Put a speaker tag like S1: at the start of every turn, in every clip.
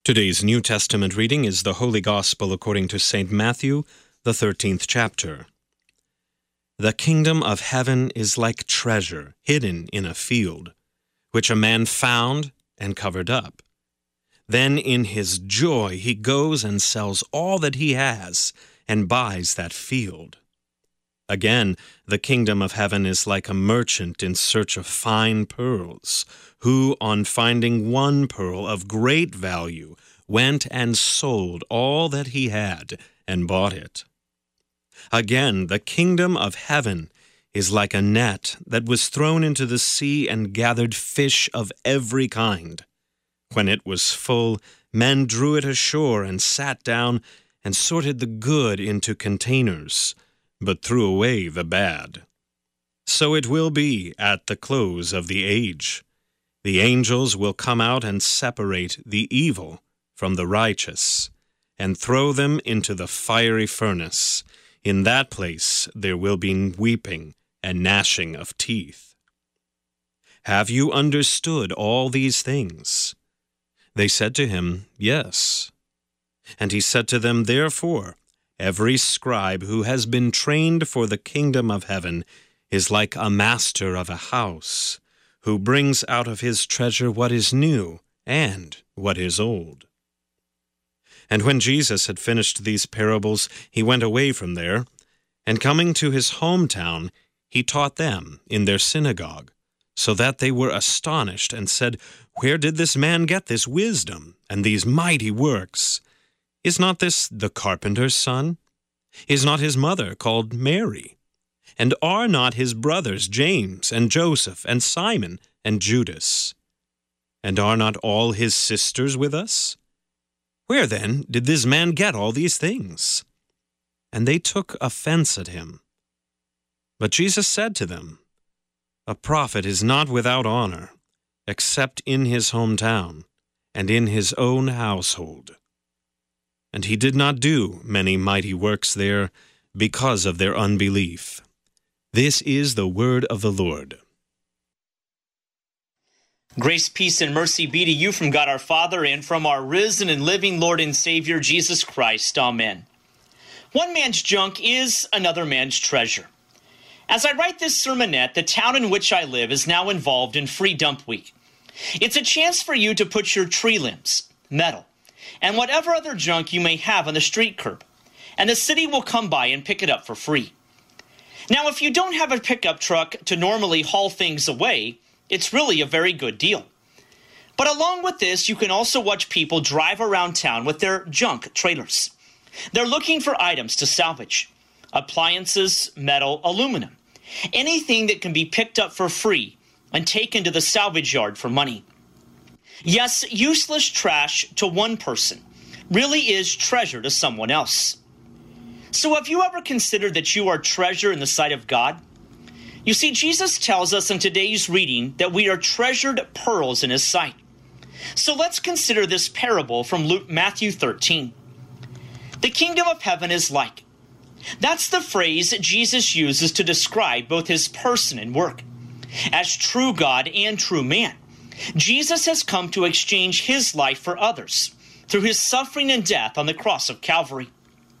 S1: Today's New Testament reading is the Holy Gospel according to St. Matthew, the 13th chapter. The kingdom of heaven is like treasure hidden in a field, which a man found and covered up. Then in his joy he goes and sells all that he has and buys that field. Again, the kingdom of heaven is like a merchant in search of fine pearls, who, on finding one pearl of great value, went and sold all that he had and bought it. Again, the kingdom of heaven is like a net that was thrown into the sea and gathered fish of every kind. When it was full, men drew it ashore and sat down and sorted the good into containers, but threw away the bad. So it will be at the close of the age. The angels will come out and separate the evil from the righteous, and throw them into the fiery furnace. In that place there will be weeping and gnashing of teeth. Have you understood all these things? They said to him, Yes. And he said to them, Therefore, every scribe who has been trained for the kingdom of heaven is like a master of a house, who brings out of his treasure what is new and what is old. And when Jesus had finished these parables, he went away from there, and coming to his hometown, he taught them in their synagogue, so that they were astonished and said, Where did this man get this wisdom and these mighty works? Is not this the carpenter's son? Is not his mother called Mary? And are not his brothers James and Joseph and Simon and Judas? And are not all his sisters with us? Where then did this man get all these things? And they took offense at him. But Jesus said to them, A prophet is not without honor, except in his hometown and in his own household. And he did not do many mighty works there because of their unbelief. This is the word of the Lord.
S2: Grace, peace, and mercy be to you from God our Father and from our risen and living Lord and Savior, Jesus Christ. Amen. One man's junk is another man's treasure. As I write this sermonette, the town in which I live is now involved in Free Dump Week. It's a chance for you to put your tree limbs, metal, and whatever other junk you may have on the street curb, and the city will come by and pick it up for free. Now, if you don't have a pickup truck to normally haul things away, it's really a very good deal. But along with this, you can also watch people drive around town with their junk trailers. They're looking for items to salvage: appliances, metal, aluminum, anything that can be picked up for free and taken to the salvage yard for money. Yes, useless trash to one person really is treasure to someone else. So have you ever considered that you are treasure in the sight of God? You see, Jesus tells us in today's reading that we are treasured pearls in his sight. So let's consider this parable from Matthew 13. The kingdom of heaven is like. That's the phrase Jesus uses to describe both his person and work. As true God and true man, Jesus has come to exchange his life for others through his suffering and death on the cross of Calvary.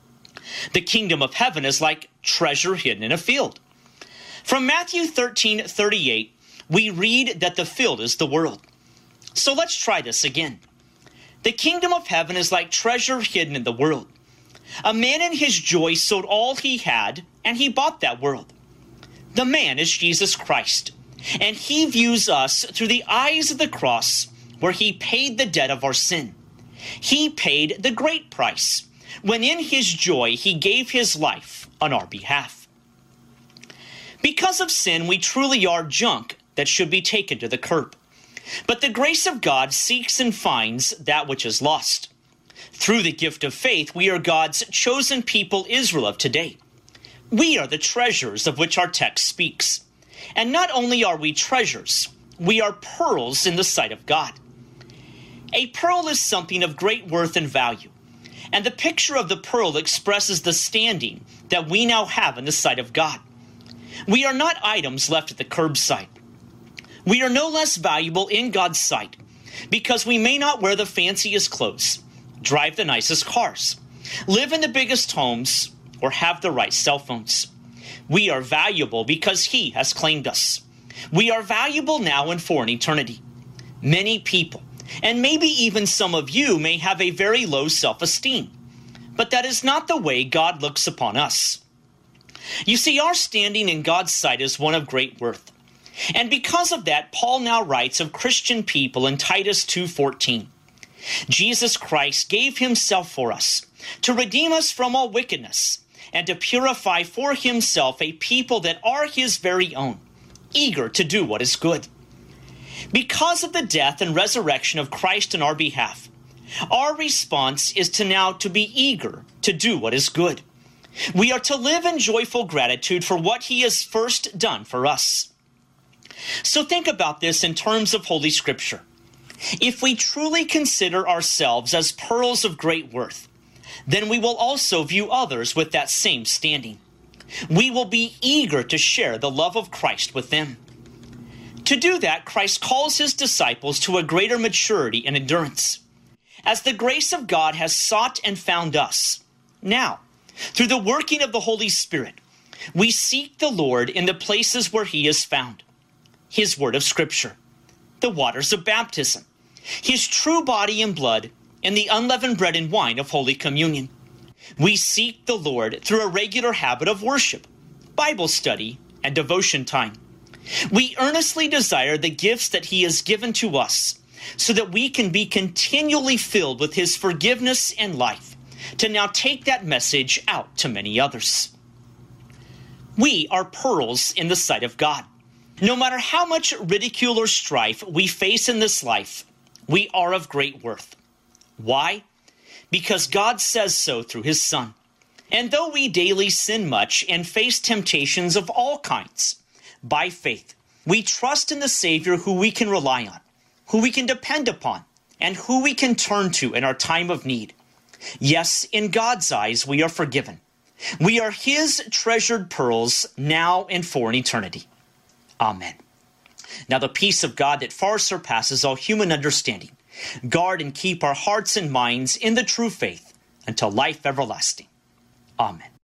S2: The kingdom of heaven is like treasure hidden in a field. From Matthew 13:38, we read that the field is the world. So let's try this again. The kingdom of heaven is like treasure hidden in the world. A man in his joy sold all he had, and he bought that world. The man is Jesus Christ, and he views us through the eyes of the cross, where he paid the debt of our sin. He paid the great price, when in his joy he gave his life on our behalf. Because of sin, we truly are junk that should be taken to the curb. But the grace of God seeks and finds that which is lost. Through the gift of faith, we are God's chosen people, Israel of today. We are the treasures of which our text speaks. And not only are we treasures, we are pearls in the sight of God. A pearl is something of great worth and value. And the picture of the pearl expresses the standing that we now have in the sight of God. We are not items left at the curbside. We are no less valuable in God's sight because we may not wear the fanciest clothes, drive the nicest cars, live in the biggest homes, or have the right cell phones. We are valuable because He has claimed us. We are valuable now and for an eternity. Many people, and maybe even some of you, may have a very low self-esteem, but that is not the way God looks upon us. You see, our standing in God's sight is one of great worth. And because of that, Paul now writes of Christian people in Titus 2:14. Jesus Christ gave Himself for us to redeem us from all wickedness and to purify for Himself a people that are His very own, eager to do what is good. Because of the death and resurrection of Christ in our behalf, our response is to be eager to do what is good. We are to live in joyful gratitude for what He has first done for us. So think about this in terms of Holy Scripture. If we truly consider ourselves as pearls of great worth, then we will also view others with that same standing. We will be eager to share the love of Christ with them. To do that, Christ calls His disciples to a greater maturity and endurance. As the grace of God has sought and found us, now, through the working of the Holy Spirit, we seek the Lord in the places where He is found. His word of Scripture, the waters of baptism, His true body and blood, and the unleavened bread and wine of Holy Communion. We seek the Lord through a regular habit of worship, Bible study, and devotion time. We earnestly desire the gifts that He has given to us so that we can be continually filled with His forgiveness and life to now take that message out to many others. We are pearls in the sight of God. No matter how much ridicule or strife we face in this life, we are of great worth. Why? Because God says so through His Son. And though we daily sin much and face temptations of all kinds, by faith, we trust in the Savior who we can rely on, who we can depend upon, and who we can turn to in our time of need. Yes, in God's eyes, we are forgiven. We are His treasured pearls now and for an eternity. Amen. Now the peace of God that far surpasses all human understanding, guard and keep our hearts and minds in the true faith until life everlasting. Amen.